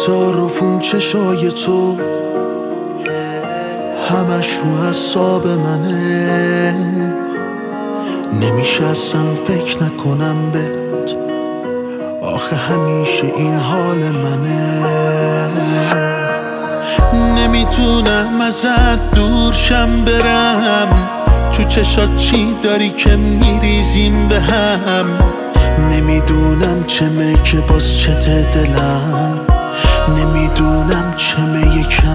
تعارفون چشای تو همش رو حساب منه، نمیشه اصلا فکر نکنم بهت، آخه همیشه این حال منه. نمیتونم ازت دور شم برم، تو چشات چی داری که میریزیم به هم. نمیدونم چمه که باز چته دلم، نمیدونم چمه یکم